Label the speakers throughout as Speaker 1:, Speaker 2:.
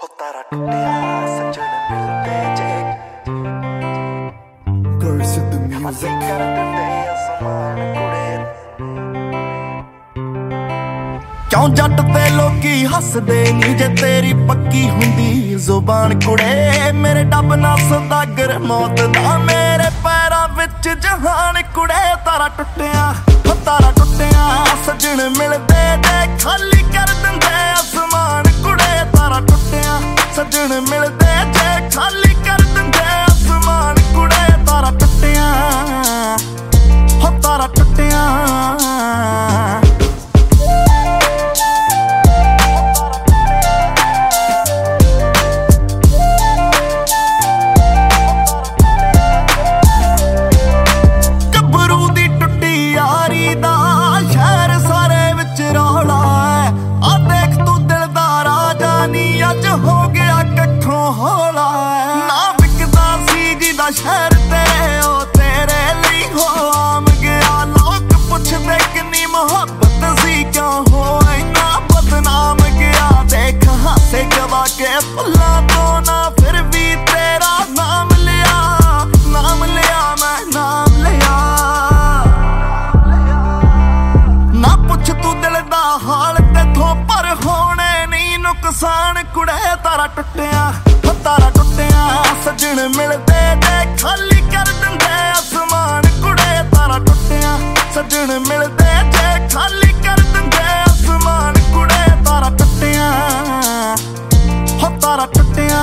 Speaker 1: ਹੋ ਤਾਰਾ ਟੁੱਟਿਆ ਸੱਜਣ ਮਿਲਦੇ ਜੇ
Speaker 2: Curse of the music
Speaker 1: ਕਰ ਦਿੰਦੇ ਅਸਮਾਨ ਕੁੜੇ ਕਿਉਂ ਜੱਟ ਤੇ ਲੋਕੀ ਹੱਸਦੇ ਨੀ ਜੇ ਤੇਰੀ ਪੱਕੀ ਹੁੰਦੀ ਜ਼ੁਬਾਨ ਕੁੜੇ ਮੇਰੇ ਡੱਬ ਨਾ ਸੌਦਾਗਰ ਮੌਤ ਦਾ ਮੇਰੇ ਪੈਰਾਂ ਵਿੱਚ ਜਹਾਨ ਕੁੜੇ ਤਾਰਾ ਟੁੱਟਿਆ ਹੋ ਤਾਰਾ ਟੁੱਟਿਆ ਸੱਜਣ ਮਿਲਦੇ ਜੇ ਖਾਲੀ ਕਰ ਦਿੰਦੇ ਅਸਮਾਨ ਕੁੜੇ ਤਾਰਾ ਟੁੱਟਿਆ ਸੱਜਣ ਮਿਲਦੇ ਜੇ ਖਾਲੀ ਕਰ ਦਿੰਦੇ ਅਸਮਾਨ ਕੁੜੇ ਤਾਰਾ ਟੁੱਟਿਆ ਹੋ ਤਾਰਾ ਟੁੱਟਿਆ शहर तेरे ओ तेरे ली हो आम गया लोग पुछदे किन्नी मोहब्बत सी क्यों हो इन्ना बदनाम गया देख हासे गवा के भुला तो ना फिर भी तेरा नाम लिया मैं नाम लिया ना पुछ तू दिल दा हाल तेथों पर होने नहीं नुकसान कुड़े तारा टुटिया तारा टुटिया सजन मिलदे खाली कर दिंदे आसमान कुड़े तारा टुटिया सजन मिलदे जे खाली कर दिंदे आसमान कुड़े तारा टुटिया हो तारा टुटिया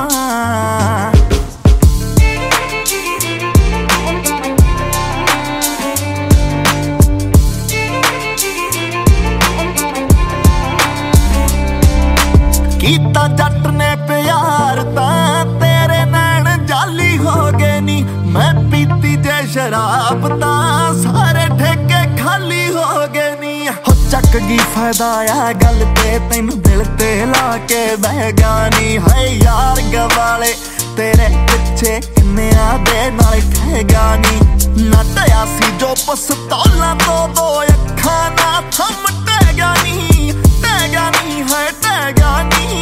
Speaker 1: कीता जट ने प्यार तां तेरे नैन जाली हो गए नी मैं पीती जे शराब तां सारे ठेके खाली हो गए नी हो चक गई फायदा आ गल ते तैनू दिल ते ला के बह गानी है यार गवाले तेरे पिछे किन्निया दे नाल ठेगा नी नटया सी जो पस्तौला तो दो अखां ना थम टैगा नी है टैगा नी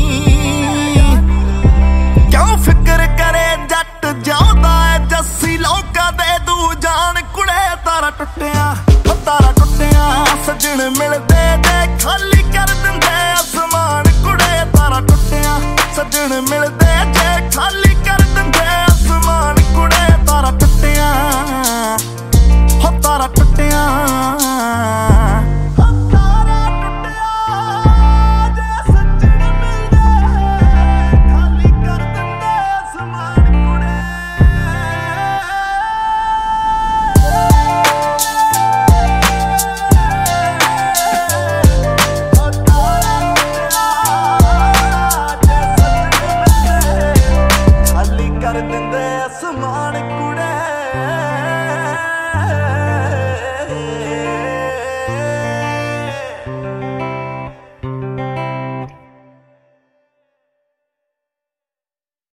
Speaker 1: क्यों फिक्र करे जट जांदा है जस्सी लोका दे दू जान कुड़े तारा टुटिया हो तारा टुटिया सजन मिलदे जे खाली कर दिंदे आसमान कुड़े तारा टुटिया सजन मिलदे